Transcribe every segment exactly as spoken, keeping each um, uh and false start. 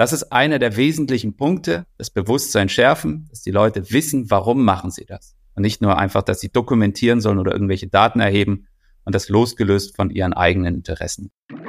Das ist einer der wesentlichen Punkte, das Bewusstsein schärfen, dass die Leute wissen, warum machen sie das. Und nicht nur einfach, dass sie dokumentieren sollen oder irgendwelche Daten erheben und das losgelöst von ihren eigenen Interessen.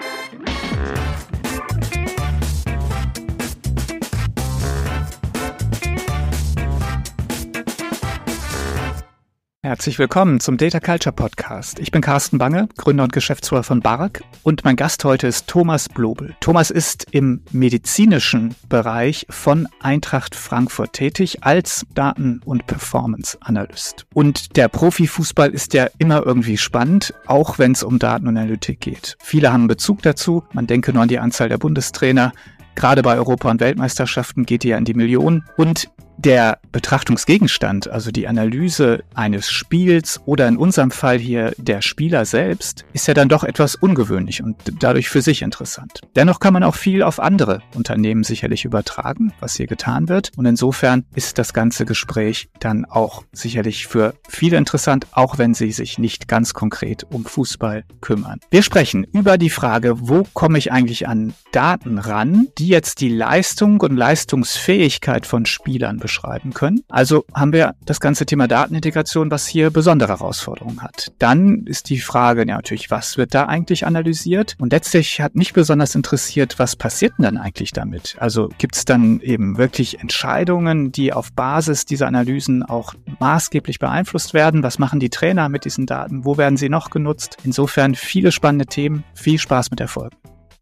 Herzlich willkommen zum Data Culture Podcast. Ich bin Carsten Bange, Gründer und Geschäftsführer von Bark und mein Gast heute ist Thomas Blobel. Thomas ist im medizinischen Bereich von Eintracht Frankfurt tätig als Daten- und Performance-Analyst. Und der Profifußball ist ja immer irgendwie spannend, auch wenn es um Daten und Analytik geht. Viele haben Bezug dazu, man denke nur an die Anzahl der Bundestrainer. Gerade bei Europa- und Weltmeisterschaften geht die ja in die Millionen. Und der Betrachtungsgegenstand, also die Analyse eines Spiels oder in unserem Fall hier der Spieler selbst, ist ja dann doch etwas ungewöhnlich und dadurch für sich interessant. Dennoch kann man auch viel auf andere Unternehmen sicherlich übertragen, was hier getan wird. Und insofern ist das ganze Gespräch dann auch sicherlich für viele interessant, auch wenn sie sich nicht ganz konkret um Fußball kümmern. Wir sprechen über die Frage, wo komme ich eigentlich an Daten ran, die jetzt die Leistung und Leistungsfähigkeit von Spielern beschreiben können. Also haben wir das ganze Thema Datenintegration, was hier besondere Herausforderungen hat. Dann ist die Frage ja natürlich, was wird da eigentlich analysiert? Und letztlich hat mich besonders interessiert, was passiert denn dann eigentlich damit? Also gibt es dann eben wirklich Entscheidungen, die auf Basis dieser Analysen auch maßgeblich beeinflusst werden? Was machen die Trainer mit diesen Daten? Wo werden sie noch genutzt? Insofern viele spannende Themen. Viel Spaß mit der Folge.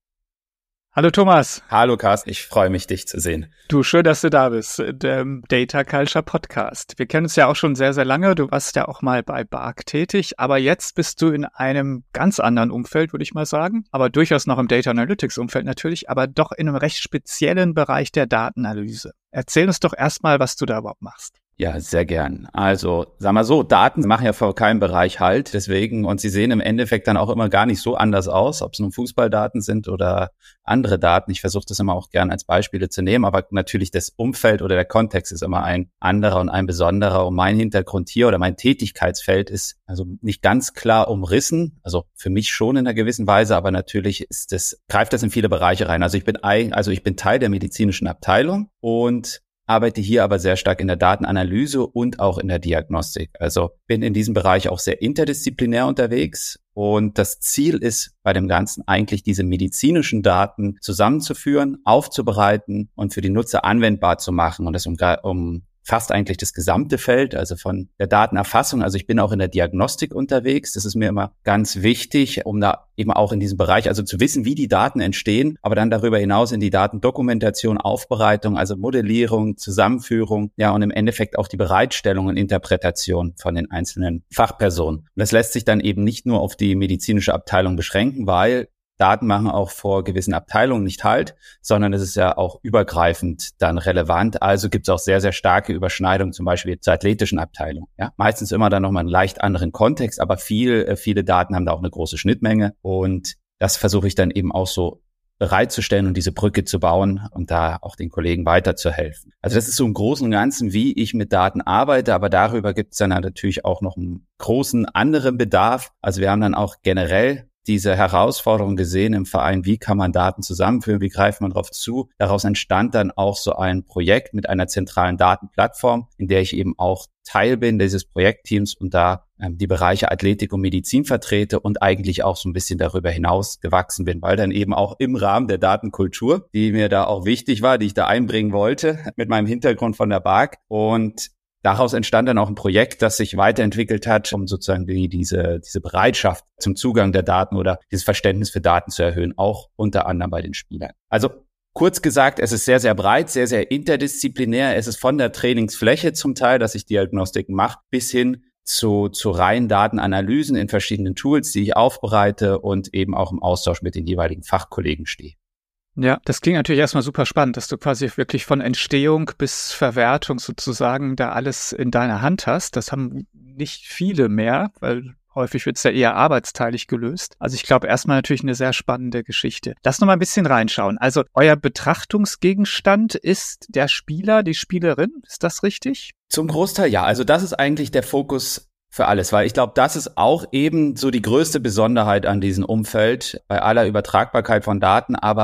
Hallo Thomas. Hallo Carsten, ich freue mich, dich zu sehen. Du, schön, dass du da bist, der Data Culture Podcast. Wir kennen uns ja auch schon sehr, sehr lange. Du warst ja auch mal bei Bark tätig, aber jetzt bist du in einem ganz anderen Umfeld, würde ich mal sagen. Aber durchaus noch im Data Analytics Umfeld natürlich, aber doch in einem recht speziellen Bereich der Datenanalyse. Erzähl uns doch erstmal, was du da überhaupt machst. Ja, sehr gern. Also, sag mal so, Daten machen ja vor keinem Bereich Halt, deswegen, und sie sehen im Endeffekt dann auch immer gar nicht so anders aus, ob es nun Fußballdaten sind oder andere Daten. Ich versuche das immer auch gern als Beispiele zu nehmen, aber natürlich das Umfeld oder der Kontext ist immer ein anderer und ein besonderer. Und mein Hintergrund hier oder mein Tätigkeitsfeld ist also nicht ganz klar umrissen, also für mich schon in einer gewissen Weise, aber natürlich ist das, greift das in viele Bereiche rein. Also ich bin ein, also ich bin Teil der medizinischen Abteilung und arbeite hier aber sehr stark in der Datenanalyse und auch in der Diagnostik. Also bin in diesem Bereich auch sehr interdisziplinär unterwegs und das Ziel ist bei dem Ganzen eigentlich, diese medizinischen Daten zusammenzuführen, aufzubereiten und für die Nutzer anwendbar zu machen und das um, um fast eigentlich das gesamte Feld, also von der Datenerfassung. Also ich bin auch in der Diagnostik unterwegs. Das ist mir immer ganz wichtig, um da eben auch in diesem Bereich, also zu wissen, wie die Daten entstehen, aber dann darüber hinaus in die Datendokumentation, Aufbereitung, also Modellierung, Zusammenführung, ja, und im Endeffekt auch die Bereitstellung und Interpretation von den einzelnen Fachpersonen. Und das lässt sich dann eben nicht nur auf die medizinische Abteilung beschränken, weil Daten machen auch vor gewissen Abteilungen nicht Halt, sondern es ist ja auch übergreifend dann relevant. Also gibt es auch sehr, sehr starke Überschneidungen, zum Beispiel zur athletischen Abteilung. Ja, meistens immer dann nochmal einen leicht anderen Kontext, aber viel, viele Daten haben da auch eine große Schnittmenge. Und das versuche ich dann eben auch so bereitzustellen und diese Brücke zu bauen und da auch den Kollegen weiterzuhelfen. Also das ist so im Großen und Ganzen, wie ich mit Daten arbeite, aber darüber gibt es dann natürlich auch noch einen großen anderen Bedarf. Also wir haben dann auch generell diese Herausforderung gesehen im Verein, wie kann man Daten zusammenführen, wie greift man darauf zu. Daraus entstand dann auch so ein Projekt mit einer zentralen Datenplattform, in der ich eben auch Teil bin dieses Projektteams und da ähm, die Bereiche Athletik und Medizin vertrete und eigentlich auch so ein bisschen darüber hinaus gewachsen bin, weil dann eben auch im Rahmen der Datenkultur, die mir da auch wichtig war, die ich da einbringen wollte, mit meinem Hintergrund von der Bark und daraus entstand dann auch ein Projekt, das sich weiterentwickelt hat, um sozusagen die, diese, diese Bereitschaft zum Zugang der Daten oder dieses Verständnis für Daten zu erhöhen, auch unter anderem bei den Spielern. Also kurz gesagt, es ist sehr, sehr breit, sehr, sehr interdisziplinär. Es ist von der Trainingsfläche zum Teil, dass ich Diagnostiken mache, bis hin zu, zu reinen Datenanalysen in verschiedenen Tools, die ich aufbereite und eben auch im Austausch mit den jeweiligen Fachkollegen stehe. Ja, das klingt natürlich erstmal super spannend, dass du quasi wirklich von Entstehung bis Verwertung sozusagen da alles in deiner Hand hast. Das haben nicht viele mehr, weil häufig wird es ja eher arbeitsteilig gelöst. Also ich glaube erstmal natürlich eine sehr spannende Geschichte. Lass noch mal ein bisschen reinschauen. Also euer Betrachtungsgegenstand ist der Spieler, die Spielerin. Ist das richtig? Zum Großteil ja. Also das ist eigentlich der Fokus für alles, weil ich glaube, das ist auch eben so die größte Besonderheit an diesem Umfeld bei aller Übertragbarkeit von Daten, aber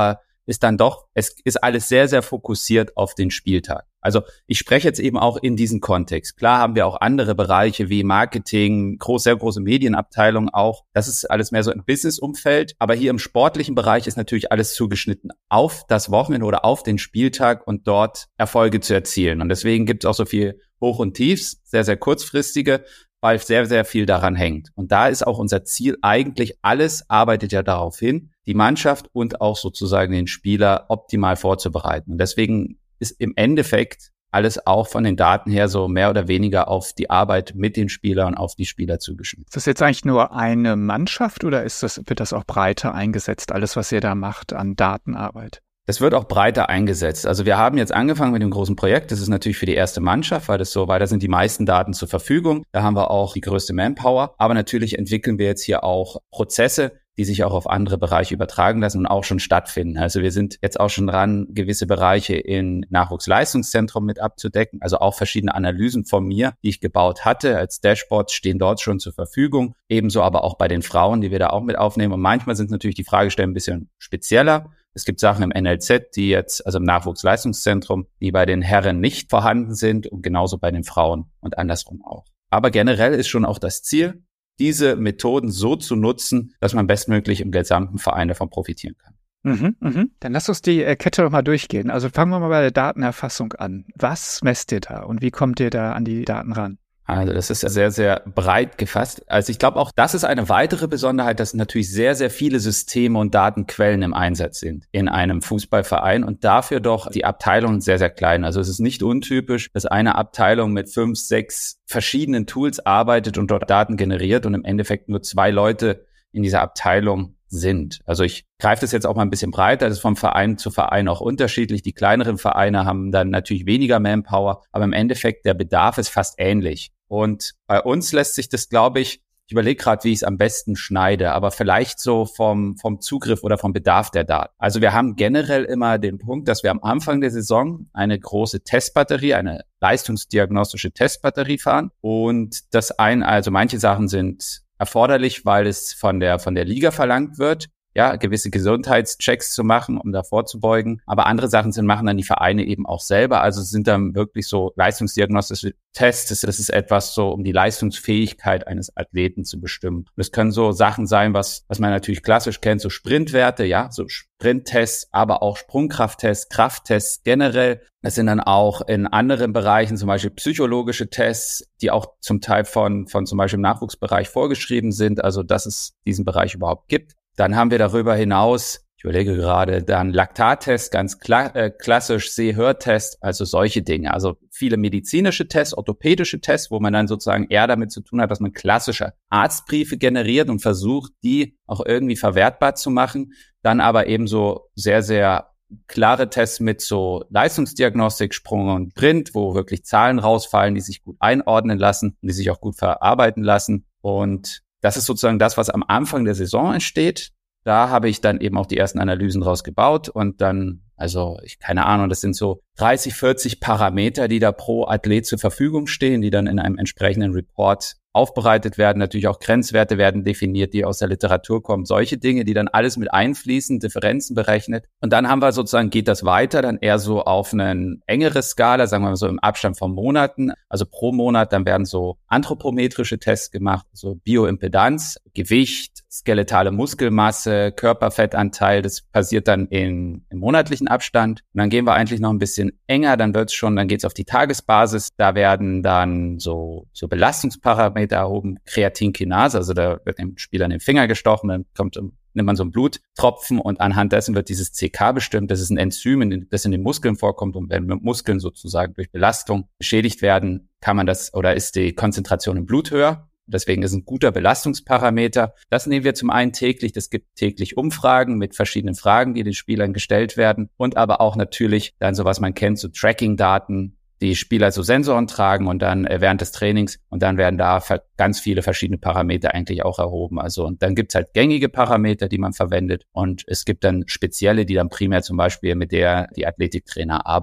ist dann doch, es ist alles sehr, sehr fokussiert auf den Spieltag. Also ich spreche jetzt eben auch in diesen Kontext. Klar haben wir auch andere Bereiche wie Marketing, groß, sehr große Medienabteilung auch. Das ist alles mehr so im Business-Umfeld. Aber hier im sportlichen Bereich ist natürlich alles zugeschnitten auf das Wochenende oder auf den Spieltag und dort Erfolge zu erzielen. Und deswegen gibt es auch so viel Hoch und Tiefs, sehr, sehr kurzfristige, weil sehr, sehr viel daran hängt. Und da ist auch unser Ziel eigentlich, alles arbeitet ja darauf hin, die Mannschaft und auch sozusagen den Spieler optimal vorzubereiten. Und deswegen ist im Endeffekt alles auch von den Daten her so mehr oder weniger auf die Arbeit mit den Spielern und auf die Spieler zugeschnitten. Ist das jetzt eigentlich nur eine Mannschaft oder ist das, wird das auch breiter eingesetzt, alles, was ihr da macht an Datenarbeit? Das wird auch breiter eingesetzt. Also wir haben jetzt angefangen mit dem großen Projekt. Das ist natürlich für die erste Mannschaft, weil das so, weil da sind die meisten Daten zur Verfügung. Da haben wir auch die größte Manpower. Aber natürlich entwickeln wir jetzt hier auch Prozesse, die sich auch auf andere Bereiche übertragen lassen und auch schon stattfinden. Also wir sind jetzt auch schon dran, gewisse Bereiche in Nachwuchsleistungszentrum mit abzudecken. Also auch verschiedene Analysen von mir, die ich gebaut hatte, als Dashboards stehen dort schon zur Verfügung. Ebenso aber auch bei den Frauen, die wir da auch mit aufnehmen. Und manchmal sind natürlich die Fragestellungen ein bisschen spezieller. Es gibt Sachen im N L Z, die jetzt, also im Nachwuchsleistungszentrum, die bei den Herren nicht vorhanden sind und genauso bei den Frauen und andersrum auch. Aber generell ist schon auch das Ziel, diese Methoden so zu nutzen, dass man bestmöglich im gesamten Verein davon profitieren kann. Mhm, mhm. Dann lass uns die Kette doch mal durchgehen. Also fangen wir mal bei der Datenerfassung an. Was messt ihr da und wie kommt ihr da an die Daten ran? Also das ist sehr, sehr breit gefasst. Also ich glaube auch, das ist eine weitere Besonderheit, dass natürlich sehr, sehr viele Systeme und Datenquellen im Einsatz sind in einem Fußballverein und dafür doch die Abteilungen sehr, sehr klein. Also es ist nicht untypisch, dass eine Abteilung mit fünf, sechs verschiedenen Tools arbeitet und dort Daten generiert und im Endeffekt nur zwei Leute in dieser Abteilung sind. Also ich greife das jetzt auch mal ein bisschen breiter, das ist vom Verein zu Verein auch unterschiedlich. Die kleineren Vereine haben dann natürlich weniger Manpower, aber im Endeffekt der Bedarf ist fast ähnlich. Und bei uns lässt sich das, glaube ich, ich überlege gerade, wie ich es am besten schneide, aber vielleicht so vom vom Zugriff oder vom Bedarf der Daten. Also wir haben generell immer den Punkt, dass wir am Anfang der Saison eine große Testbatterie, eine leistungsdiagnostische Testbatterie fahren und das ein, also manche Sachen sind erforderlich, weil es von der von der Liga verlangt wird, ja, gewisse Gesundheitschecks zu machen, um da vorzubeugen. Aber andere Sachen sind, machen dann die Vereine eben auch selber. Also es sind dann wirklich so leistungsdiagnostische Tests. Das ist etwas so, um die Leistungsfähigkeit eines Athleten zu bestimmen. Und es können so Sachen sein, was was man natürlich klassisch kennt, so Sprintwerte, ja, so Sprinttests, aber auch Sprungkrafttests, Krafttests generell. Das sind dann auch in anderen Bereichen zum Beispiel psychologische Tests, die auch zum Teil von von zum Beispiel im Nachwuchsbereich vorgeschrieben sind. Also dass es diesen Bereich überhaupt gibt. Dann haben wir darüber hinaus, ich überlege gerade, dann Laktattest, ganz kla- äh, klassisch Seh-Hör-Test, also solche Dinge. Also viele medizinische Tests, orthopädische Tests, wo man dann sozusagen eher damit zu tun hat, dass man klassische Arztbriefe generiert und versucht, die auch irgendwie verwertbar zu machen. Dann aber eben so sehr, sehr klare Tests mit so Leistungsdiagnostik, Sprung und Sprint, wo wirklich Zahlen rausfallen, die sich gut einordnen lassen und die sich auch gut verarbeiten lassen. Und das ist sozusagen das, was am Anfang der Saison entsteht. Da habe ich dann eben auch die ersten Analysen draus gebaut und dann, also ich keine Ahnung, das sind so dreißig, vierzig Parameter, die da pro Athlet zur Verfügung stehen, die dann in einem entsprechenden Report aufbereitet werden. Natürlich auch Grenzwerte werden definiert, die aus der Literatur kommen. Solche Dinge, die dann alles mit einfließen, Differenzen berechnet. Und dann haben wir sozusagen, geht das weiter, dann eher so auf eine engere Skala, sagen wir mal so im Abstand von Monaten. Also pro Monat, dann werden so anthropometrische Tests gemacht, so Bioimpedanz, Gewicht, skeletale Muskelmasse, Körperfettanteil. Das passiert dann in, im monatlichen Abstand. Und dann gehen wir eigentlich noch ein bisschen enger, dann wird's schon, dann geht's auf die Tagesbasis. Da werden dann so, so Belastungsparameter erhoben, Kreatinkinase, also da wird dem Spieler in den Finger gestochen, dann kommt, nimmt man so einen Bluttropfen und anhand dessen wird dieses C K bestimmt. Das ist ein Enzym, das in den Muskeln vorkommt und wenn Muskeln sozusagen durch Belastung beschädigt werden, kann man das oder ist die Konzentration im Blut höher. Deswegen ist es ein guter Belastungsparameter. Das nehmen wir zum einen täglich. Es gibt täglich Umfragen mit verschiedenen Fragen, die den Spielern gestellt werden und aber auch natürlich dann so, was man kennt, so Tracking-Daten, die Spieler so Sensoren tragen und dann äh, während des Trainings und dann werden da ganz viele verschiedene Parameter eigentlich auch erhoben. Also und dann gibt's halt gängige Parameter, die man verwendet und es gibt dann spezielle, die dann primär zum Beispiel mit der die Athletiktrainer arbeiten.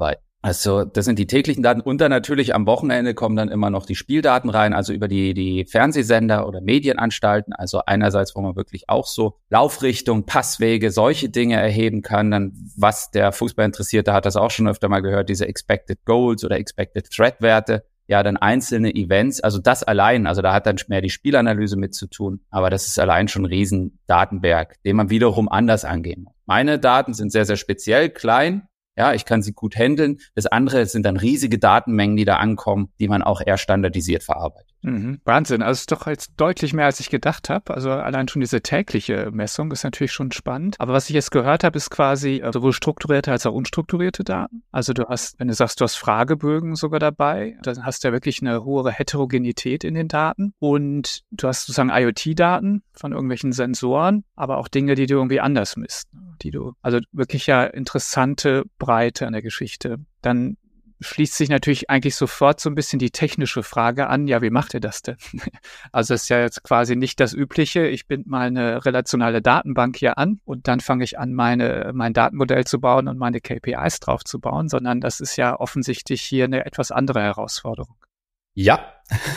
Also das sind die täglichen Daten und dann natürlich am Wochenende kommen dann immer noch die Spieldaten rein, also über die die Fernsehsender oder Medienanstalten. Also einerseits, wo man wirklich auch so Laufrichtung, Passwege, solche Dinge erheben kann. Dann, was der Fußballinteressierte hat das auch schon öfter mal gehört, diese Expected Goals oder Expected Threat Werte. Ja, dann einzelne Events, also das allein, also da hat dann mehr die Spielanalyse mit zu tun, aber das ist allein schon ein riesen Datenberg, den man wiederum anders angehen muss. Meine Daten sind sehr, sehr speziell, klein. Ja, ich kann sie gut handeln. Das andere sind dann riesige Datenmengen, die da ankommen, die man auch eher standardisiert verarbeitet. Mhm. Wahnsinn, also es ist doch jetzt deutlich mehr, als ich gedacht habe. Also allein schon diese tägliche Messung ist natürlich schon spannend. Aber was ich jetzt gehört habe, ist quasi äh, sowohl strukturierte als auch unstrukturierte Daten. Also du hast, wenn du sagst, du hast Fragebögen sogar dabei, dann hast du ja wirklich eine hohe Heterogenität in den Daten. Und du hast sozusagen IoT-Daten von irgendwelchen Sensoren, aber auch Dinge, die du irgendwie anders misst. Die du, also wirklich ja interessante Breite an der Geschichte. Dann schließt sich natürlich eigentlich sofort so ein bisschen die technische Frage an, ja, wie macht ihr das denn? Also es ist ja jetzt quasi nicht das Übliche, ich binde mal eine relationale Datenbank hier an und dann fange ich an, meine mein Datenmodell zu bauen und meine K P Is drauf zu bauen, sondern das ist ja offensichtlich hier eine etwas andere Herausforderung. Ja,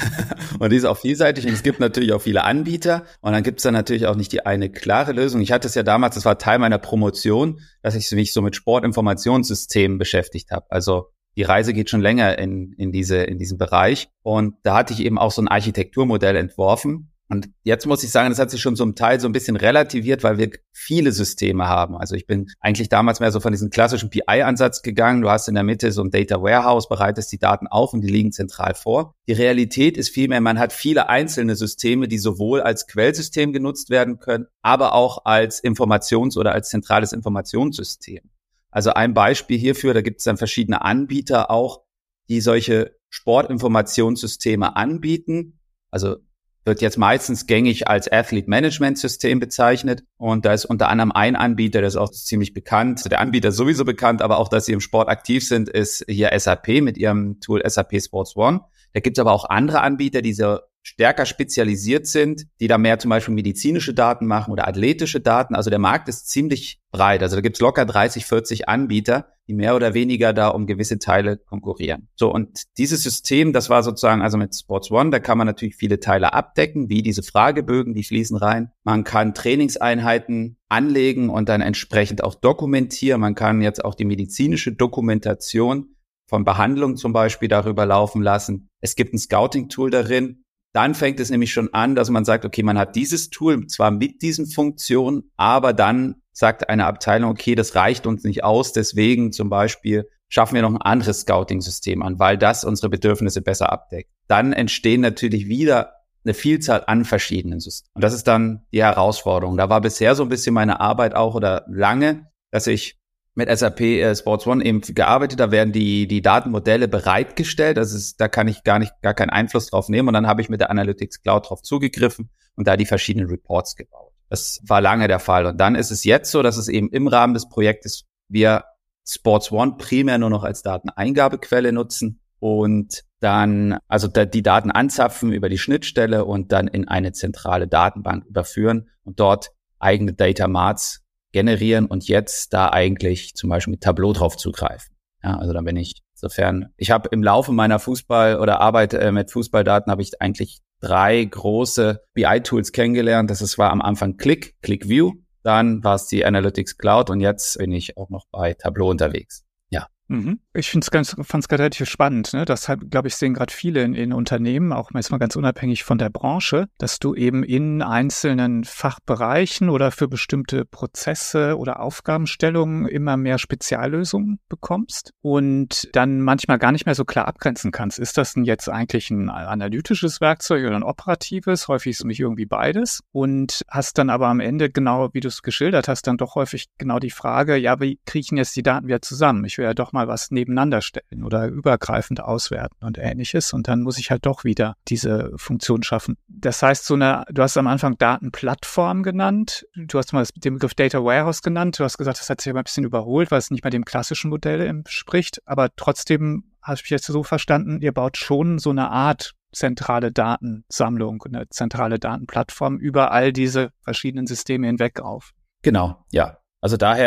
und die ist auch vielseitig und es gibt natürlich auch viele Anbieter und dann gibt es dann natürlich auch nicht die eine klare Lösung. Ich hatte es ja damals, das war Teil meiner Promotion, dass ich mich so mit Sportinformationssystemen beschäftigt habe. Also die Reise geht schon länger in, in diese, in diesen Bereich. Und da hatte ich eben auch so ein Architekturmodell entworfen. Und jetzt muss ich sagen, das hat sich schon zum Teil so ein bisschen relativiert, weil wir viele Systeme haben. Also ich bin eigentlich damals mehr so von diesem klassischen P I-Ansatz gegangen. Du hast in der Mitte so ein Data Warehouse, bereitest die Daten auf und die liegen zentral vor. Die Realität ist vielmehr, man hat viele einzelne Systeme, die sowohl als Quellsystem genutzt werden können, aber auch als Informations- oder als zentrales Informationssystem. Also ein Beispiel hierfür, da gibt es dann verschiedene Anbieter auch, die solche Sportinformationssysteme anbieten. Also wird jetzt meistens gängig als Athlete Management System bezeichnet. Und da ist unter anderem ein Anbieter, der ist auch ziemlich bekannt. Der Anbieter ist sowieso bekannt, aber auch, dass sie im Sport aktiv sind, ist hier S A P mit ihrem Tool S A P Sports One. Da gibt es aber auch andere Anbieter, die so stärker spezialisiert sind, die da mehr zum Beispiel medizinische Daten machen oder athletische Daten. Also der Markt ist ziemlich breit. Also da gibt's locker dreißig, vierzig Anbieter, die mehr oder weniger da um gewisse Teile konkurrieren. So, und dieses System, das war sozusagen, also mit Sports One, da kann man natürlich viele Teile abdecken, wie diese Fragebögen, die fließen rein. Man kann Trainingseinheiten anlegen und dann entsprechend auch dokumentieren. Man kann jetzt auch die medizinische Dokumentation von Behandlungen zum Beispiel darüber laufen lassen. Es gibt ein Scouting-Tool darin. Dann fängt es nämlich schon an, dass man sagt, okay, man hat dieses Tool zwar mit diesen Funktionen, aber dann sagt eine Abteilung, okay, das reicht uns nicht aus, deswegen zum Beispiel schaffen wir noch ein anderes Scouting-System an, weil das unsere Bedürfnisse besser abdeckt. Dann entstehen natürlich wieder eine Vielzahl an verschiedenen Systemen. Und das ist dann die Herausforderung. Da war bisher so ein bisschen meine Arbeit auch oder lange, dass ich mit S A P äh, Sports One eben gearbeitet, da werden die die Datenmodelle bereitgestellt, das ist, da kann ich gar nicht gar keinen Einfluss drauf nehmen und dann habe ich mit der Analytics Cloud drauf zugegriffen und da die verschiedenen Reports gebaut. Das war lange der Fall und dann ist es jetzt so, dass es eben im Rahmen des Projektes wir Sports One primär nur noch als Dateneingabequelle nutzen und dann also da, die Daten anzapfen über die Schnittstelle und dann in eine zentrale Datenbank überführen und dort eigene Data Marts generieren und jetzt da eigentlich zum Beispiel mit Tableau drauf zugreifen. Ja, also da bin ich insofern, ich habe im Laufe meiner Fußball- oder Arbeit äh, mit Fußballdaten habe ich eigentlich drei große B I-Tools kennengelernt. Das ist, war am Anfang Qlik, QlikView, dann war es die Analytics Cloud und jetzt bin ich auch noch bei Tableau unterwegs. Ja. Mhm. Ich finde es ganz, fand es gerade relativ spannend, ne? Deshalb, glaube ich, sehen gerade viele in, in Unternehmen, auch erstmal ganz unabhängig von der Branche, dass du eben in einzelnen Fachbereichen oder für bestimmte Prozesse oder Aufgabenstellungen immer mehr Speziallösungen bekommst und dann manchmal gar nicht mehr so klar abgrenzen kannst. Ist das denn jetzt eigentlich ein analytisches Werkzeug oder ein operatives? Häufig ist es nämlich irgendwie beides und hast dann aber am Ende, genau wie du es geschildert hast, dann doch häufig genau die Frage, ja, wie kriege ich denn jetzt die Daten wieder zusammen? Ich will ja doch mal was nebeneinander stellen oder übergreifend auswerten und Ähnliches. Und dann muss ich halt doch wieder diese Funktion schaffen. Das heißt, so eine, du hast am Anfang Datenplattform genannt. Du hast mal den Begriff Data Warehouse genannt. Du hast gesagt, das hat sich aber ein bisschen überholt, weil es nicht mehr dem klassischen Modell entspricht. Aber trotzdem habe ich jetzt so verstanden, ihr baut schon so eine Art zentrale Datensammlung, eine zentrale Datenplattform über all diese verschiedenen Systeme hinweg auf. Genau, ja. Also daher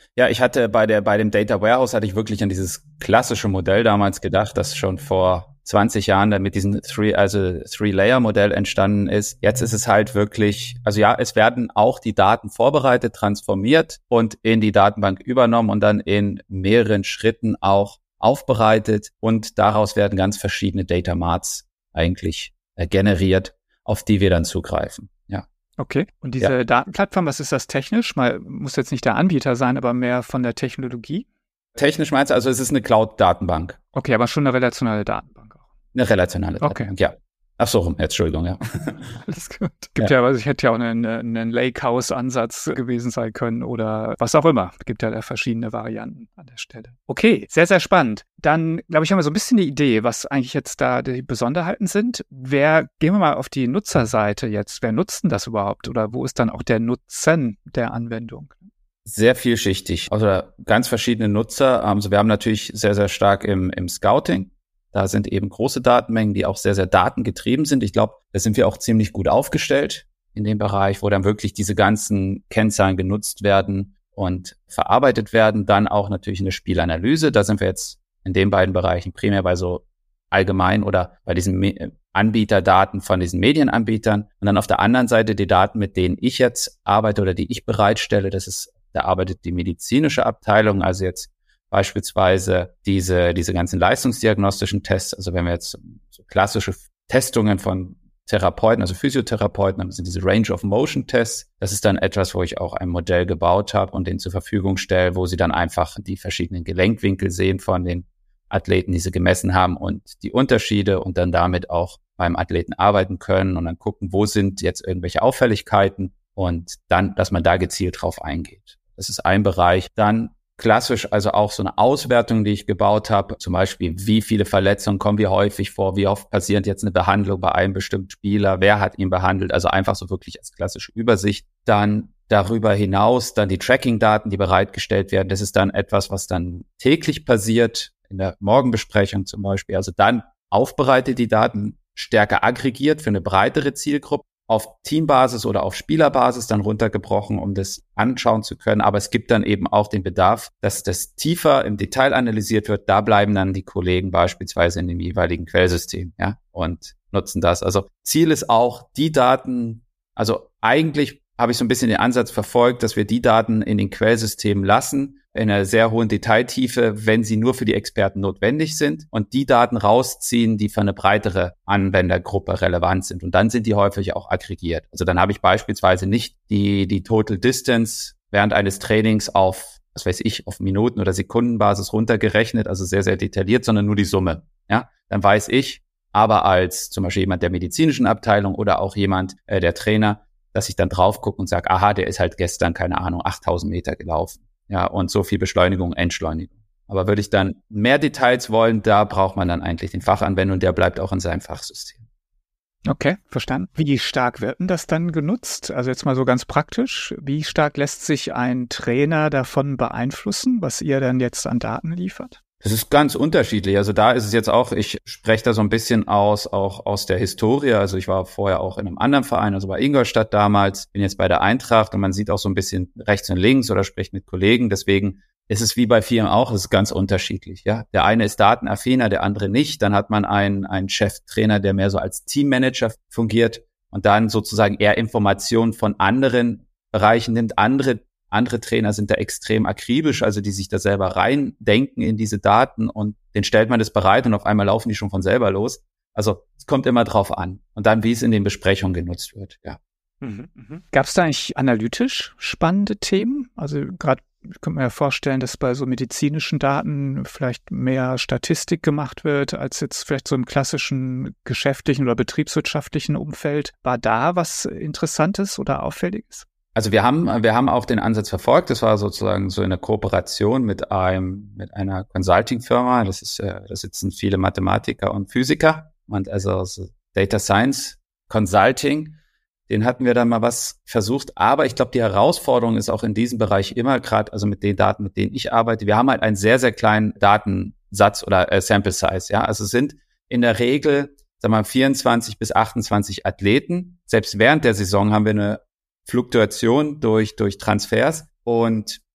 Ja, ich hatte bei der bei dem Data Warehouse hatte ich wirklich an dieses klassische Modell damals gedacht, das schon vor zwanzig Jahren dann mit diesem Three, also Three-Layer-Modell entstanden ist. Jetzt ist es halt wirklich, also ja, es werden auch die Daten vorbereitet, transformiert und in die Datenbank übernommen und dann in mehreren Schritten auch aufbereitet und daraus werden ganz verschiedene Data Marts eigentlich äh, generiert, auf die wir dann zugreifen. Ja. Okay. Und diese Ja. Datenplattform, was ist das technisch? Mal, muss jetzt nicht der Anbieter sein, aber mehr von der Technologie? Technisch meinst du, also es ist eine Cloud-Datenbank. Okay, aber schon eine relationale Datenbank auch. Eine relationale Okay. Datenbank, ja. Ach so, rum, Entschuldigung, ja. Alles gut. Gibt ja, also ich hätte ja auch einen, einen Lakehouse-Ansatz gewesen sein können oder was auch immer. Gibt ja da verschiedene Varianten an der Stelle. Okay, sehr, sehr spannend. Dann, glaube ich, haben wir so ein bisschen die Idee, was eigentlich jetzt da die Besonderheiten sind. Wer, gehen wir mal auf die Nutzerseite jetzt. Wer nutzt denn das überhaupt? Oder wo ist dann auch der Nutzen der Anwendung? Sehr vielschichtig. Also ganz verschiedene Nutzer. Also wir haben natürlich sehr, sehr stark im, im Scouting. Da sind eben große Datenmengen, die auch sehr, sehr datengetrieben sind. Ich glaube, da sind wir auch ziemlich gut aufgestellt in dem Bereich, wo dann wirklich diese ganzen Kennzahlen genutzt werden und verarbeitet werden. Dann auch natürlich in der Spielanalyse. Da sind wir jetzt in den beiden Bereichen primär bei so allgemein oder bei diesen Me- Anbieterdaten von diesen Medienanbietern. Und dann auf der anderen Seite die Daten, mit denen ich jetzt arbeite oder die ich bereitstelle. Das ist, da arbeitet die medizinische Abteilung, also jetzt beispielsweise diese, diese ganzen leistungsdiagnostischen Tests, also wenn wir jetzt so klassische Testungen von Therapeuten, also Physiotherapeuten, dann sind diese Range of Motion Tests. Das ist dann etwas, wo ich auch ein Modell gebaut habe und den zur Verfügung stelle, wo sie dann einfach die verschiedenen Gelenkwinkel sehen von den Athleten, die sie gemessen haben und die Unterschiede und dann damit auch beim Athleten arbeiten können und dann gucken, wo sind jetzt irgendwelche Auffälligkeiten und dann, dass man da gezielt drauf eingeht. Das ist ein Bereich. Dann klassisch, also auch so eine Auswertung, die ich gebaut habe, zum Beispiel, wie viele Verletzungen kommen wie häufig vor, wie oft passiert jetzt eine Behandlung bei einem bestimmten Spieler, wer hat ihn behandelt, also einfach so wirklich als klassische Übersicht. Dann darüber hinaus dann die Tracking-Daten, die bereitgestellt werden, das ist dann etwas, was dann täglich passiert, in der Morgenbesprechung zum Beispiel, also dann aufbereitet die Daten stärker aggregiert für eine breitere Zielgruppe, auf Teambasis oder auf Spielerbasis dann runtergebrochen, um das anschauen zu können. Aber es gibt dann eben auch den Bedarf, dass das tiefer im Detail analysiert wird. Da bleiben dann die Kollegen beispielsweise in dem jeweiligen Quellsystem, ja, und nutzen das. Also Ziel ist auch, die Daten, also eigentlich habe ich so ein bisschen den Ansatz verfolgt, dass wir die Daten in den Quellsystemen lassen, in einer sehr hohen Detailtiefe, wenn sie nur für die Experten notwendig sind und die Daten rausziehen, die für eine breitere Anwendergruppe relevant sind. Und dann sind die häufig auch aggregiert. Also dann habe ich beispielsweise nicht die, die Total Distance während eines Trainings auf, was weiß ich, auf Minuten- oder Sekundenbasis runtergerechnet, also sehr, sehr detailliert, sondern nur die Summe. Ja, dann weiß ich, aber als zum Beispiel jemand der medizinischen Abteilung oder auch jemand, äh, der Trainer, dass ich dann drauf gucke und sage, aha, der ist halt gestern, keine Ahnung, achttausend Meter gelaufen. Ja, und so viel Beschleunigung, Entschleunigung. Aber würde ich dann mehr Details wollen, da braucht man dann eigentlich den Fachanwender und der bleibt auch in seinem Fachsystem. Okay, verstanden. Wie stark wird denn das dann genutzt? Also jetzt mal so ganz praktisch. Wie stark lässt sich ein Trainer davon beeinflussen, was ihr dann jetzt an Daten liefert? Das ist ganz unterschiedlich. Also da ist es jetzt auch, ich spreche da so ein bisschen aus, auch aus der Historie. Also ich war vorher auch in einem anderen Verein, also bei Ingolstadt damals, bin jetzt bei der Eintracht und man sieht auch so ein bisschen rechts und links oder spricht mit Kollegen. Deswegen ist es wie bei Firmen auch, es ist ganz unterschiedlich. Ja, der eine ist datenaffiner, der andere nicht. Dann hat man einen, einen Cheftrainer, der mehr so als Teammanager fungiert und dann sozusagen eher Informationen von anderen Bereichen nimmt. Andere Andere Trainer sind da extrem akribisch, also die sich da selber reindenken in diese Daten und denen stellt man das bereit und auf einmal laufen die schon von selber los. Also es kommt immer drauf an. Und dann, wie es in den Besprechungen genutzt wird, ja. Mhm, mh. Gab es da eigentlich analytisch spannende Themen? Also gerade, ich könnte mir ja vorstellen, dass bei so medizinischen Daten vielleicht mehr Statistik gemacht wird, als jetzt vielleicht so im klassischen geschäftlichen oder betriebswirtschaftlichen Umfeld. War da was Interessantes oder Auffälliges? Also wir haben, wir haben auch den Ansatz verfolgt. Das war sozusagen so eine Kooperation mit einem, mit einer Consulting-Firma. Das ist, da sitzen viele Mathematiker und Physiker und also so Data Science Consulting. Den hatten wir dann mal was versucht. Aber ich glaube, die Herausforderung ist auch in diesem Bereich immer gerade, also mit den Daten, mit denen ich arbeite. Wir haben halt einen sehr, sehr kleinen Datensatz oder äh, Sample Size. Ja, also sind in der Regel, sagen wir mal, vierundzwanzig bis achtundzwanzig Athleten. Selbst während der Saison haben wir eine Fluktuation durch durch Transfers und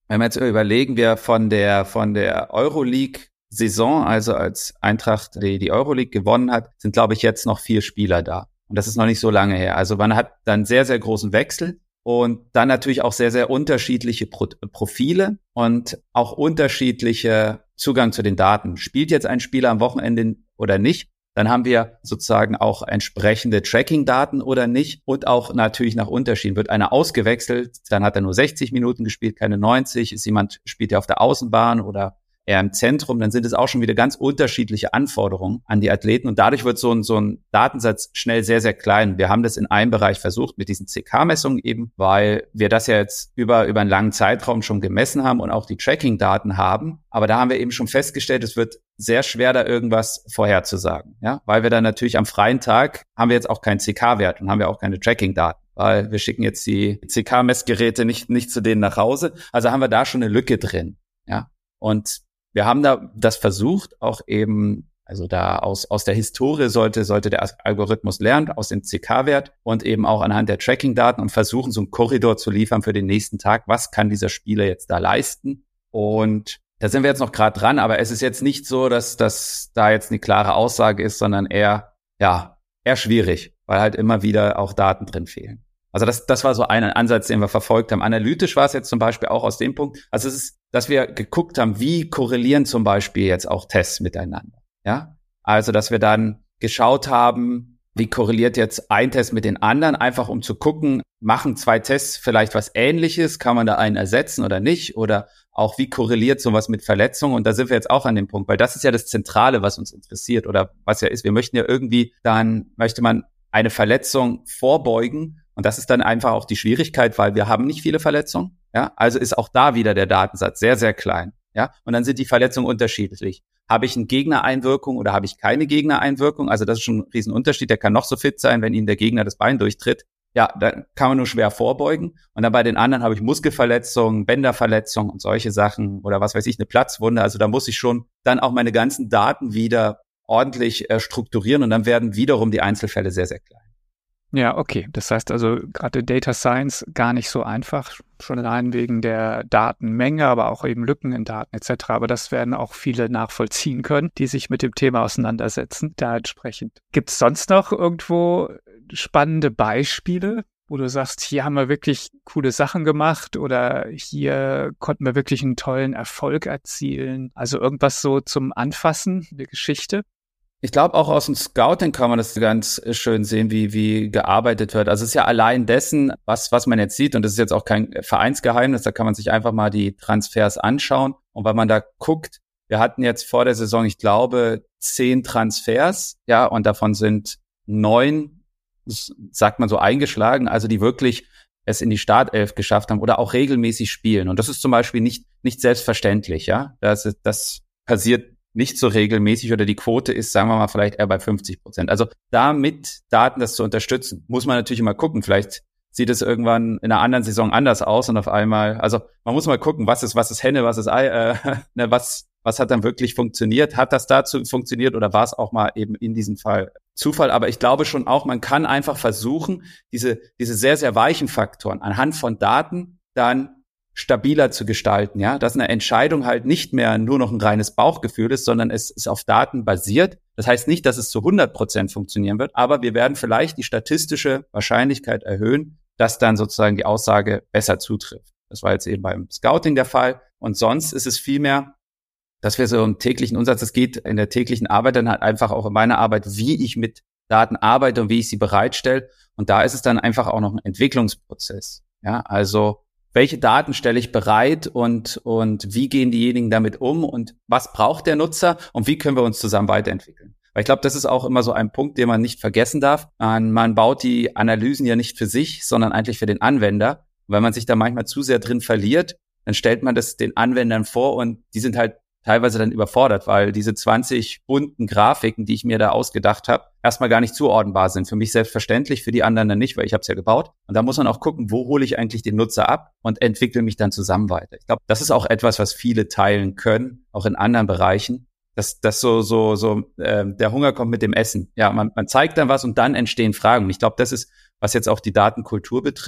wenn wir jetzt überlegen, wir von der, von der Euroleague-Saison, also als Eintracht die, die Euroleague gewonnen hat, sind, glaube ich, jetzt noch vier Spieler da. Und das ist noch nicht so lange her. Also man hat dann sehr, sehr großen Wechsel und dann natürlich auch sehr, sehr unterschiedliche Pro- Profile und auch unterschiedliche Zugang zu den Daten. Spielt jetzt ein Spieler am Wochenende oder nicht? Dann haben wir sozusagen auch entsprechende Tracking-Daten oder nicht und auch natürlich nach Unterschieden. Wird einer ausgewechselt, dann hat er nur sechzig Minuten gespielt, keine neunzig. Ist jemand, spielt er auf der Außenbahn oder eher im Zentrum, dann sind es auch schon wieder ganz unterschiedliche Anforderungen an die Athleten und dadurch wird so ein, so ein Datensatz schnell sehr, sehr klein. Wir haben das in einem Bereich versucht mit diesen C K-Messungen eben, weil wir das ja jetzt über, über einen langen Zeitraum schon gemessen haben und auch die Tracking-Daten haben. Aber da haben wir eben schon festgestellt, es wird sehr schwer, da irgendwas vorherzusagen, ja, weil wir dann natürlich am freien Tag haben wir jetzt auch keinen C K-Wert und haben wir auch keine Tracking-Daten, weil wir schicken jetzt die C K-Messgeräte nicht, nicht zu denen nach Hause. Also haben wir da schon eine Lücke drin, ja. Und wir haben da das versucht, auch eben, also da aus aus der Historie sollte sollte der Algorithmus lernen, aus dem C K-Wert und eben auch anhand der Tracking-Daten und versuchen, so einen Korridor zu liefern für den nächsten Tag. Was kann dieser Spieler jetzt da leisten? Und da sind wir jetzt noch gerade dran, aber es ist jetzt nicht so, dass dass da jetzt eine klare Aussage ist, sondern eher, ja, eher schwierig, weil halt immer wieder auch Daten drin fehlen. Also das, das war so ein Ansatz, den wir verfolgt haben. Analytisch war es jetzt zum Beispiel auch aus dem Punkt, also es ist, dass wir geguckt haben, wie korrelieren zum Beispiel jetzt auch Tests miteinander. Ja, also dass wir dann geschaut haben, wie korreliert jetzt ein Test mit den anderen, einfach um zu gucken, machen zwei Tests vielleicht was Ähnliches, kann man da einen ersetzen oder nicht, oder auch wie korreliert sowas mit Verletzungen. Und da sind wir jetzt auch an dem Punkt, weil das ist ja das Zentrale, was uns interessiert oder was ja ist. Wir möchten ja irgendwie, dann möchte man eine Verletzung vorbeugen. Und das ist dann einfach auch die Schwierigkeit, weil wir haben nicht viele Verletzungen. Ja, also ist auch da wieder der Datensatz sehr, sehr klein. Ja, und dann sind die Verletzungen unterschiedlich. Habe ich eine Gegnereinwirkung oder habe ich keine Gegnereinwirkung? Also das ist schon ein Riesenunterschied. Der kann noch so fit sein, wenn ihm der Gegner das Bein durchtritt. Ja, dann kann man nur schwer vorbeugen. Und dann bei den anderen habe ich Muskelverletzungen, Bänderverletzungen und solche Sachen oder was weiß ich, eine Platzwunde. Also da muss ich schon dann auch meine ganzen Daten wieder ordentlich äh, strukturieren und dann werden wiederum die Einzelfälle sehr, sehr klein. Ja, okay. Das heißt also gerade Data Science gar nicht so einfach, schon allein wegen der Datenmenge, aber auch eben Lücken in Daten et cetera. Aber das werden auch viele nachvollziehen können, die sich mit dem Thema auseinandersetzen. Da entsprechend. Gibt es sonst noch irgendwo spannende Beispiele, wo du sagst, hier haben wir wirklich coole Sachen gemacht oder hier konnten wir wirklich einen tollen Erfolg erzielen? Also irgendwas so zum Anfassen, eine Geschichte? Ich glaube, auch aus dem Scouting kann man das ganz schön sehen, wie wie gearbeitet wird. Also es ist ja allein dessen, was was man jetzt sieht, und das ist jetzt auch kein Vereinsgeheimnis, da kann man sich einfach mal die Transfers anschauen. Und wenn man da guckt, wir hatten jetzt vor der Saison, ich glaube, zehn Transfers, ja, und davon sind neun, sagt man so, eingeschlagen, also die wirklich es in die Startelf geschafft haben oder auch regelmäßig spielen. Und das ist zum Beispiel nicht nicht selbstverständlich, ja. Das ist, das passiert nicht so regelmäßig oder die Quote ist, sagen wir mal, vielleicht eher bei fünfzig Prozent. Also da mit Daten das zu unterstützen, muss man natürlich immer gucken. Vielleicht sieht es irgendwann in einer anderen Saison anders aus und auf einmal, also man muss mal gucken, was ist, was ist Henne, was ist Ei, äh, ne, was, was hat dann wirklich funktioniert? Hat das dazu funktioniert oder war es auch mal eben in diesem Fall Zufall? Aber ich glaube schon auch, man kann einfach versuchen, diese, diese sehr, sehr weichen Faktoren anhand von Daten dann stabiler zu gestalten, ja, dass eine Entscheidung halt nicht mehr nur noch ein reines Bauchgefühl ist, sondern es ist auf Daten basiert. Das heißt nicht, dass es zu hundert Prozent funktionieren wird, aber wir werden vielleicht die statistische Wahrscheinlichkeit erhöhen, dass dann sozusagen die Aussage besser zutrifft. Das war jetzt eben beim Scouting der Fall. Und sonst ist es vielmehr, dass wir so im täglichen Umsatz, es geht in der täglichen Arbeit dann halt einfach auch in meiner Arbeit, wie ich mit Daten arbeite und wie ich sie bereitstelle. Und da ist es dann einfach auch noch ein Entwicklungsprozess. Ja, also welche Daten stelle ich bereit und und wie gehen diejenigen damit um und was braucht der Nutzer und wie können wir uns zusammen weiterentwickeln? Weil ich glaube, das ist auch immer so ein Punkt, den man nicht vergessen darf. Man, man baut die Analysen ja nicht für sich, sondern eigentlich für den Anwender. Und wenn man sich da manchmal zu sehr drin verliert, dann stellt man das den Anwendern vor und die sind halt teilweise dann überfordert, weil diese zwanzig bunten Grafiken, die ich mir da ausgedacht habe, erstmal gar nicht zuordnenbar sind. Für mich selbstverständlich, für die anderen dann nicht, weil ich habe es ja gebaut. Und da muss man auch gucken, wo hole ich eigentlich den Nutzer ab und entwickle mich dann zusammen weiter. Ich glaube, das ist auch etwas, was viele teilen können, auch in anderen Bereichen. Dass das so so so äh, der Hunger kommt mit dem Essen. Ja, man, man zeigt dann was und dann entstehen Fragen. Und ich glaube, das ist, was jetzt auch die Datenkultur betrifft,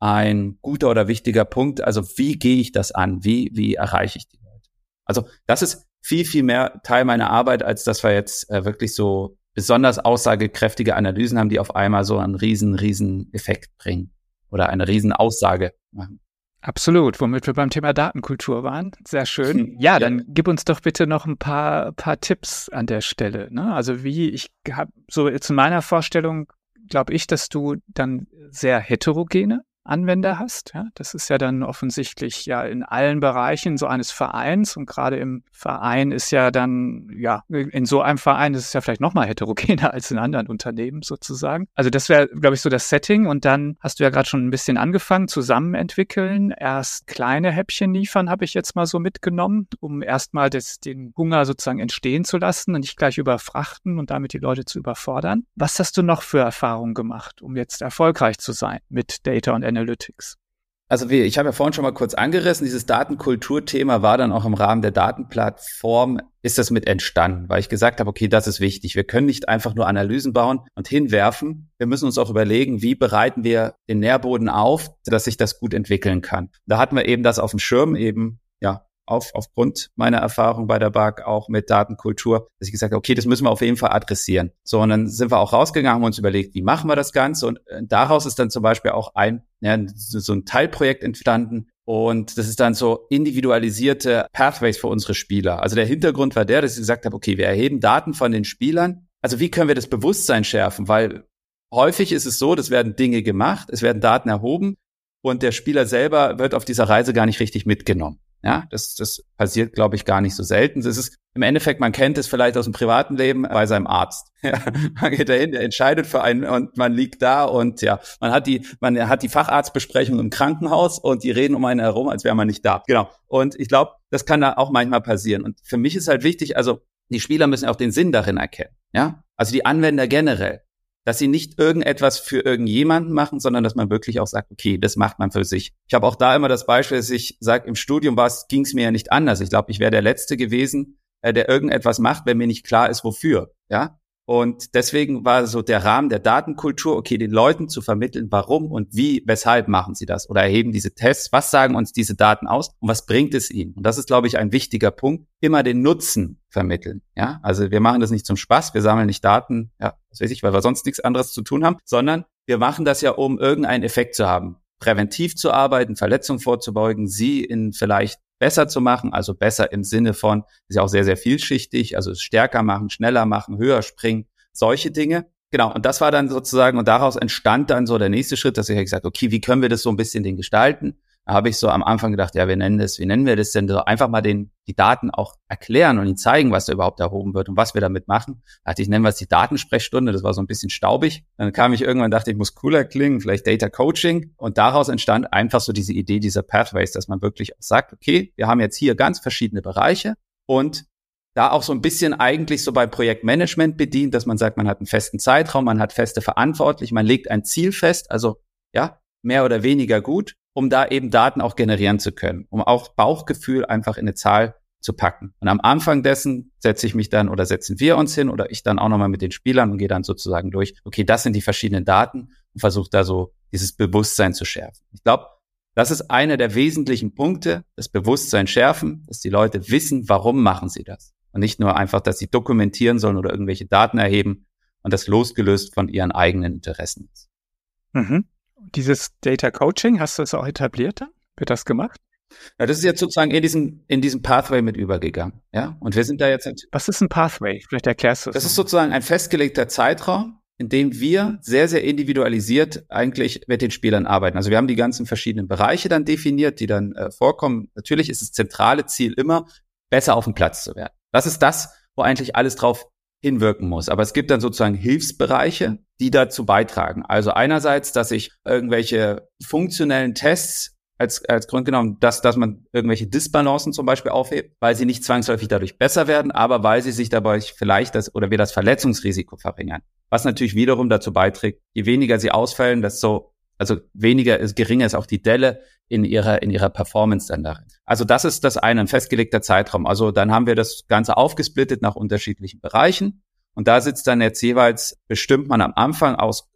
ein guter oder wichtiger Punkt. Also wie gehe ich das an? Wie, wie erreiche ich die Leute? Also das ist viel, viel mehr Teil meiner Arbeit, als dass wir jetzt äh, wirklich so besonders aussagekräftige Analysen haben, die auf einmal so einen riesen, riesen Effekt bringen oder eine riesen Aussage machen. Absolut, womit wir beim Thema Datenkultur waren. Sehr schön. Ja, dann ja. Gib uns doch bitte noch ein paar, paar Tipps an der Stelle. Ne? Also wie, ich habe so zu meiner Vorstellung, glaube ich, dass du dann sehr heterogene Anwender hast. Ja, das ist ja dann offensichtlich ja in allen Bereichen so eines Vereins und gerade im Verein ist ja dann, ja, in so einem Verein ist es ja vielleicht noch mal heterogener als in anderen Unternehmen sozusagen. Also das wäre, glaube ich, so das Setting und dann hast du ja gerade schon ein bisschen angefangen, zusammen entwickeln, erst kleine Häppchen liefern, habe ich jetzt mal so mitgenommen, um erstmal den Hunger sozusagen entstehen zu lassen und nicht gleich überfrachten und damit die Leute zu überfordern. Was hast du noch für Erfahrungen gemacht, um jetzt erfolgreich zu sein mit Data und Analytics? Also wie, ich habe ja vorhin schon mal kurz angerissen, dieses Datenkulturthema war dann auch im Rahmen der Datenplattform, ist das mit entstanden, weil ich gesagt habe, okay, das ist wichtig. Wir können nicht einfach nur Analysen bauen und hinwerfen. Wir müssen uns auch überlegen, wie bereiten wir den Nährboden auf, dass sich das gut entwickeln kann. Da hatten wir eben das auf dem Schirm eben, ja, auf, aufgrund meiner Erfahrung bei der B A K auch mit Datenkultur, dass ich gesagt habe, okay, das müssen wir auf jeden Fall adressieren. So, und dann sind wir auch rausgegangen, haben uns überlegt, wie machen wir das Ganze? Und daraus ist dann zum Beispiel auch ein, ja, so ein Teilprojekt entstanden. Und das ist dann so individualisierte Pathways für unsere Spieler. Also der Hintergrund war der, dass ich gesagt habe, okay, wir erheben Daten von den Spielern. Also wie können wir das Bewusstsein schärfen? Weil häufig ist es so, es werden Dinge gemacht, es werden Daten erhoben und der Spieler selber wird auf dieser Reise gar nicht richtig mitgenommen. Ja, das, das passiert, glaube ich, gar nicht so selten. Das ist im Endeffekt, man kennt es vielleicht aus dem privaten Leben bei seinem Arzt. Ja, man geht dahin, der entscheidet für einen und man liegt da und ja, man hat die, man hat die Facharztbesprechung im Krankenhaus und die reden um einen herum, als wäre man nicht da. Genau. Und ich glaube, das kann da auch manchmal passieren. Und für mich ist halt wichtig, also die Spieler müssen auch den Sinn darin erkennen. Ja, also die Anwender generell, dass sie nicht irgendetwas für irgendjemanden machen, sondern dass man wirklich auch sagt, okay, das macht man für sich. Ich habe auch da immer das Beispiel, dass ich sage, im Studium ging es mir ja nicht anders. Ich glaube, ich wäre der Letzte gewesen, der irgendetwas macht, wenn mir nicht klar ist, wofür. Ja. Und deswegen war so der Rahmen der Datenkultur, okay, den Leuten zu vermitteln, warum und wie, weshalb machen sie das oder erheben diese Tests, was sagen uns diese Daten aus und was bringt es ihnen? Und das ist, glaube ich, ein wichtiger Punkt, immer den Nutzen vermitteln. Ja, also wir machen das nicht zum Spaß, wir sammeln nicht Daten, ja, was weiß ich, weil wir sonst nichts anderes zu tun haben, sondern wir machen das ja, um irgendeinen Effekt zu haben, präventiv zu arbeiten, Verletzungen vorzubeugen, sie in vielleicht besser zu machen, also besser im Sinne von, ist ja auch sehr, sehr vielschichtig, also stärker machen, schneller machen, höher springen, solche Dinge. Genau, und das war dann sozusagen, und daraus entstand dann so der nächste Schritt, dass ich gesagt habe, okay, wie können wir das so ein bisschen den gestalten? Da habe ich so am Anfang gedacht, ja, wir nennen das, wie nennen wir das denn? So einfach mal den, die Daten auch erklären und ihnen zeigen, was da überhaupt erhoben wird und was wir damit machen. Da dachte ich, nennen wir es die Datensprechstunde, das war so ein bisschen staubig. Dann kam ich irgendwann, dachte ich, muss cooler klingen, vielleicht Data Coaching. Und daraus entstand einfach so diese Idee dieser Pathways, dass man wirklich sagt, okay, wir haben jetzt hier ganz verschiedene Bereiche und da auch so ein bisschen eigentlich so bei Projektmanagement bedient, dass man sagt, man hat einen festen Zeitraum, man hat feste Verantwortliche, man legt ein Ziel fest, also ja, mehr oder weniger gut, um da eben Daten auch generieren zu können, um auch Bauchgefühl einfach in eine Zahl zu packen. Und am Anfang dessen setze ich mich dann oder setzen wir uns hin oder ich dann auch nochmal mit den Spielern und gehe dann sozusagen durch, okay, das sind die verschiedenen Daten und versuche da so dieses Bewusstsein zu schärfen. Ich glaube, das ist einer der wesentlichen Punkte, das Bewusstsein schärfen, dass die Leute wissen, warum machen sie das. Und nicht nur einfach, dass sie dokumentieren sollen oder irgendwelche Daten erheben und das losgelöst von ihren eigenen Interessen ist. Mhm. Dieses Data Coaching, hast du das auch etabliert dann? Wird das gemacht? Ja, das ist jetzt sozusagen in diesem, in diesem Pathway mit übergegangen. Ja, und wir sind da jetzt. Was ist ein Pathway? Vielleicht erklärst du es. Das ist sozusagen ein festgelegter Zeitraum, in dem wir sehr, sehr individualisiert eigentlich mit den Spielern arbeiten. Also wir haben die ganzen verschiedenen Bereiche dann definiert, die dann äh, vorkommen. Natürlich ist das zentrale Ziel immer, besser auf dem Platz zu werden. Das ist das, wo eigentlich alles drauf hinwirken muss. Aber es gibt dann sozusagen Hilfsbereiche, die dazu beitragen. Also einerseits, dass ich irgendwelche funktionellen Tests als, als Grund genommen, dass, dass man irgendwelche Disbalancen zum Beispiel aufhebt, weil sie nicht zwangsläufig dadurch besser werden, aber weil sie sich dabei vielleicht das oder wir das Verletzungsrisiko verringern. Was natürlich wiederum dazu beiträgt, je weniger sie ausfallen, desto, also weniger ist, geringer ist auch die Delle in ihrer, in ihrer Performance dann darin. Also das ist das eine, ein festgelegter Zeitraum. Also dann haben wir das Ganze aufgesplittet nach unterschiedlichen Bereichen. Und da sitzt dann jetzt jeweils, bestimmt man am Anfang aus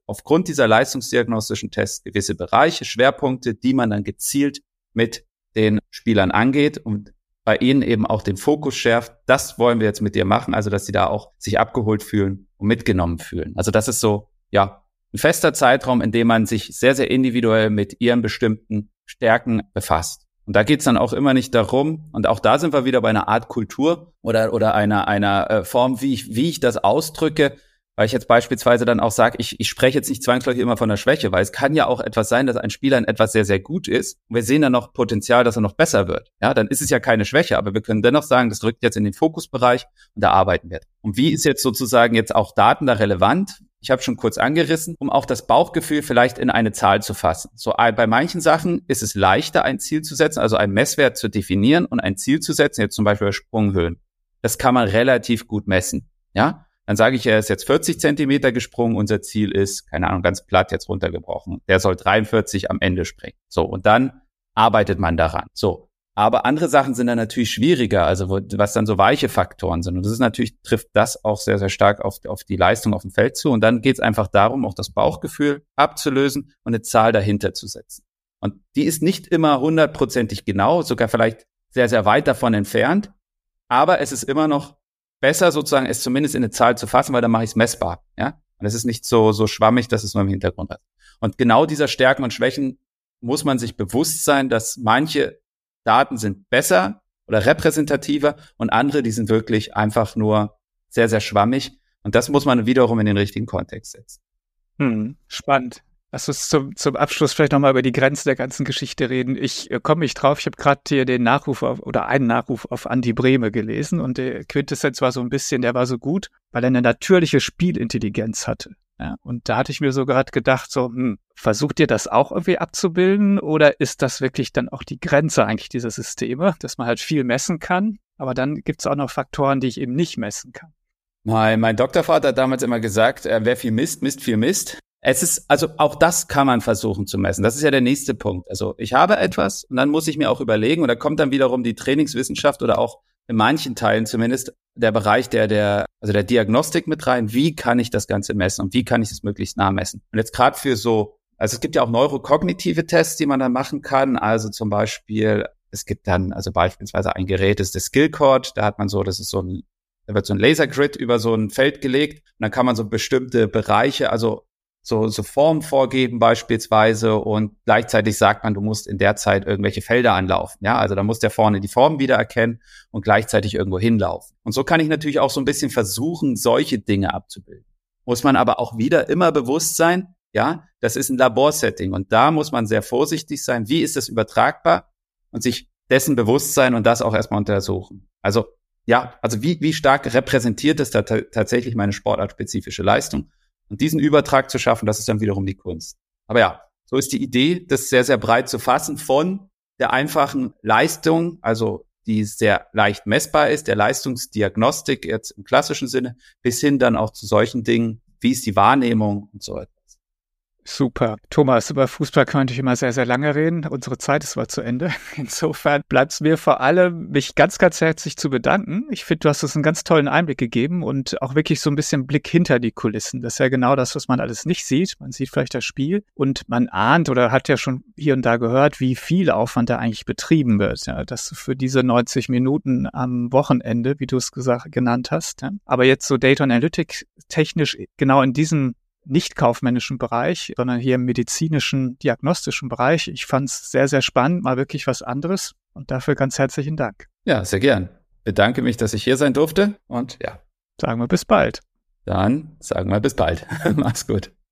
aufgrund dieser leistungsdiagnostischen Tests gewisse Bereiche, Schwerpunkte, die man dann gezielt mit den Spielern angeht und bei ihnen eben auch den Fokus schärft. Das wollen wir jetzt mit dir machen, also dass sie da auch sich abgeholt fühlen und mitgenommen fühlen. Also das ist so, ja, ein fester Zeitraum, in dem man sich sehr, sehr individuell mit ihren bestimmten Stärken befasst. Und da geht's dann auch immer nicht darum, und auch da sind wir wieder bei einer Art Kultur oder oder einer einer äh, Form, wie ich wie ich das ausdrücke, weil ich jetzt beispielsweise dann auch sage, ich ich spreche jetzt nicht zwangsläufig immer von der Schwäche, weil es kann ja auch etwas sein, dass ein Spieler in etwas sehr, sehr gut ist und wir sehen dann noch Potenzial, dass er noch besser wird. Ja, dann ist es ja keine Schwäche, aber wir können dennoch sagen, das rückt jetzt in den Fokusbereich und da arbeiten wir. Und wie ist jetzt sozusagen jetzt auch Daten da relevant? Ich habe schon kurz angerissen, um auch das Bauchgefühl vielleicht in eine Zahl zu fassen. So bei manchen Sachen ist es leichter, ein Ziel zu setzen, also einen Messwert zu definieren und ein Ziel zu setzen, jetzt zum Beispiel Sprunghöhen. Das kann man relativ gut messen. Ja, dann sage ich, er ist jetzt vierzig Zentimeter gesprungen, unser Ziel ist, keine Ahnung, ganz platt jetzt runtergebrochen. Der soll dreiundvierzig am Ende springen. So, und dann arbeitet man daran. So. Aber andere Sachen sind dann natürlich schwieriger, also wo, was dann so weiche Faktoren sind. Und das ist natürlich, trifft das auch sehr, sehr stark auf, auf die Leistung auf dem Feld zu. Und dann geht es einfach darum, auch das Bauchgefühl abzulösen und eine Zahl dahinter zu setzen. Und die ist nicht immer hundertprozentig genau, sogar vielleicht sehr, sehr weit davon entfernt. Aber es ist immer noch besser, sozusagen es zumindest in eine Zahl zu fassen, weil dann mache ich es messbar. Ja? Und es ist nicht so, so schwammig, dass es nur im Hintergrund hat. Und genau dieser Stärken und Schwächen muss man sich bewusst sein, dass manche Daten sind besser oder repräsentativer und andere, die sind wirklich einfach nur sehr, sehr schwammig. Und das muss man wiederum in den richtigen Kontext setzen. Hm, spannend. Lass uns zum, zum Abschluss vielleicht nochmal über die Grenzen der ganzen Geschichte reden. Ich äh, komme nicht drauf, ich habe gerade hier den Nachruf auf, oder einen Nachruf auf Andi Brehme gelesen und der Quintessenz war so ein bisschen, der war so gut, weil er eine natürliche Spielintelligenz hatte. Ja, und da hatte ich mir so gerade gedacht, so, hm, versucht ihr das auch irgendwie abzubilden oder ist das wirklich dann auch die Grenze eigentlich dieser Systeme, dass man halt viel messen kann, aber dann gibt es auch noch Faktoren, die ich eben nicht messen kann? Mein, mein Doktorvater hat damals immer gesagt, äh, wer viel misst, misst viel Mist. Es ist, also auch das kann man versuchen zu messen. Das ist ja der nächste Punkt. Also ich habe etwas und dann muss ich mir auch überlegen, und da kommt dann wiederum die Trainingswissenschaft oder auch in manchen Teilen zumindest der Bereich der, der, also der Diagnostik mit rein. Wie kann ich das Ganze messen und wie kann ich es möglichst nah messen? Und jetzt gerade für so, also es gibt ja auch neurokognitive Tests, die man dann machen kann. Also zum Beispiel, es gibt dann, also beispielsweise ein Gerät, das ist der Skillcord. Da hat man so, das ist so ein, da wird so ein Lasergrid über so ein Feld gelegt und dann kann man so bestimmte Bereiche, also so, so Formen vorgeben beispielsweise und gleichzeitig sagt man, du musst in der Zeit irgendwelche Felder anlaufen. Ja, also da muss der vorne die Form wieder erkennen und gleichzeitig irgendwo hinlaufen. Und so kann ich natürlich auch so ein bisschen versuchen, solche Dinge abzubilden. Muss man aber auch wieder immer bewusst sein, ja, das ist ein Laborsetting und da muss man sehr vorsichtig sein. Wie ist das übertragbar? Und sich dessen bewusst sein und das auch erstmal untersuchen. Also, ja, also wie, wie stark repräsentiert es da t- tatsächlich meine sportartspezifische Leistung? Und diesen Übertrag zu schaffen, das ist dann wiederum die Kunst. Aber ja, so ist die Idee, das sehr, sehr breit zu fassen von der einfachen Leistung, also die sehr leicht messbar ist, der Leistungsdiagnostik jetzt im klassischen Sinne, bis hin dann auch zu solchen Dingen, wie ist die Wahrnehmung und so etwas. Super. Thomas, über Fußball könnte ich immer sehr, sehr lange reden. Unsere Zeit ist zwar zu Ende. Insofern bleibt es mir vor allem, mich ganz, ganz herzlich zu bedanken. Ich finde, du hast uns einen ganz tollen Einblick gegeben und auch wirklich so ein bisschen Blick hinter die Kulissen. Das ist ja genau das, was man alles nicht sieht. Man sieht vielleicht das Spiel und man ahnt oder hat ja schon hier und da gehört, wie viel Aufwand da eigentlich betrieben wird. Ja, das für diese neunzig Minuten am Wochenende, wie du es gesagt, genannt hast. Ja. Aber jetzt so Data Analytics technisch genau in diesem nicht kaufmännischen Bereich, sondern hier im medizinischen, diagnostischen Bereich. Ich fand es sehr, sehr spannend, mal wirklich was anderes und dafür ganz herzlichen Dank. Ja, sehr gern. Bedanke mich, dass ich hier sein durfte und ja. Sagen wir bis bald. Dann sagen wir bis bald. Mach's gut.